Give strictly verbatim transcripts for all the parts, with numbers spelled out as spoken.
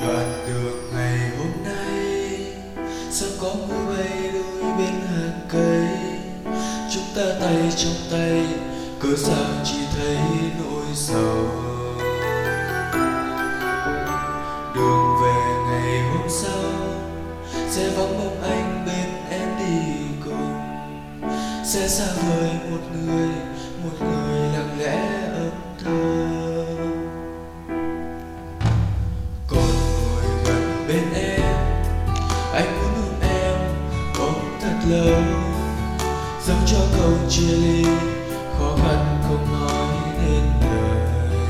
Đoạn đường ngày hôm nay sắp có mưa bay đôi bên hàng cây, chúng ta tay trong tay cớ sao chỉ thấy nỗi sầu. Đường về ngày hôm sau sẽ vắng bóng anh bên em đi cùng, sẽ xa vời một người, một người lặng lẽ âm thầm. Còn ngồi gần bên em, anh muốn ôm em ôm thật lâu, dẫu cho câu chia ly khó khăn không nói nên lời.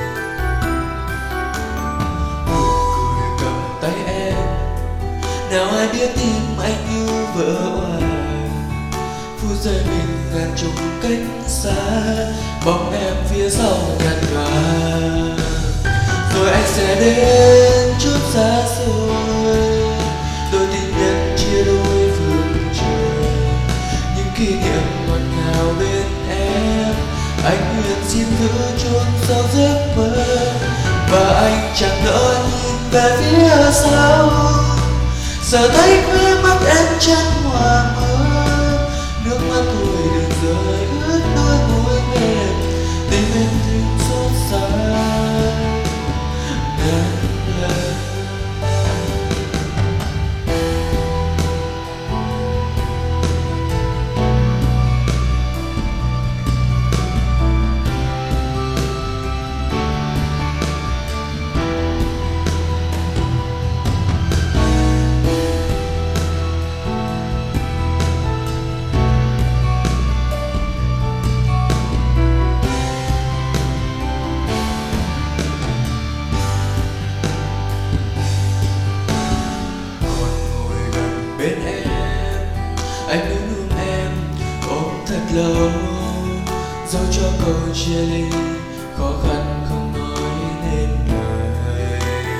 Nụ cười cầm tay em, nào ai biết tim anh như vỡ òa. Phút giây mình ngàn chục cách xa, bóng em phía sau nhạt nhòa. Rồi anh sẽ đến chút xa xôi, đôi tình nhân chia đôi phương trời. Những kỷ niệm ngọt ngào bên em, anh nguyện xin giữ chôn sau giấc mơ. Và anh chẳng nỡ nhìn về phía sau, giờ thấy khóe mắt em chẳng hòa mơ. Nước mắt thôi đừng rơi ướt đôi môi mềm, tim em thêm xót xa ngàn lần. Bên em, anh muốn ôm em ôm thật lâu, dẫu cho câu chia ly khó khăn không nói nên lời.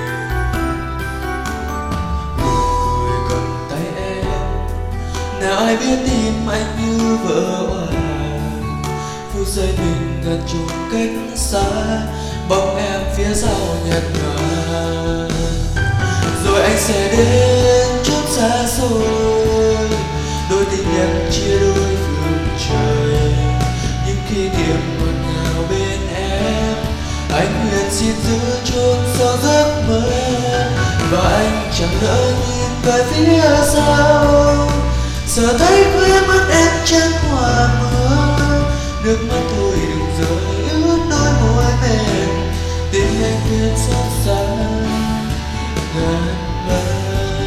Nụ cười cầm tay em, nào ai biết tim anh như vỡ òa. Phút giây mình ngàn chục cách xa, bóng em phía sau nhạt nhòa. Rồi anh sẽ đến xa xôi, đôi tình nhân chia đôi phương trời. Những kỷ niệm ngọt ngào bên em, anh nguyện xin giữ chôn sau giấc mơ. Và anh chẳng nỡ nhìn về phía sau, giờ thấy khóe mắt em chẳng hòa mơ. Nước mắt thôi đừng rơi ướt đôi môi mềm, tim anh thêm xót xa ngàn lần.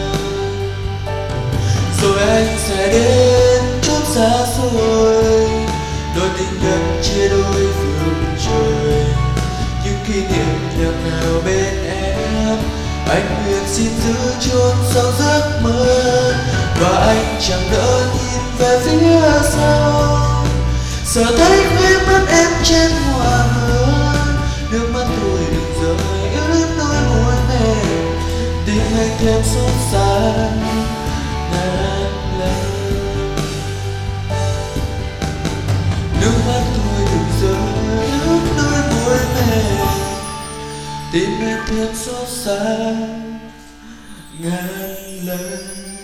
Rồi anh sẽ đến chốn xa xôi, đôi tình nhân chia đôi phương trời. Những kỷ niệm ngọt ngào bên em, anh nguyện xin giữ chôn sau giấc mơ. Và anh chẳng đỡ nhìn về phía sau, giờ thấy khóe mắt em trên hòa mơ. Nước mắt thôi đừng rơi ướt đôi môi mềm, tim anh thêm xót xa ngàn lần. Nước mắt thôi đừng rơi ướt đôi môi mềm, tim em thêm xót xa ngàn lần.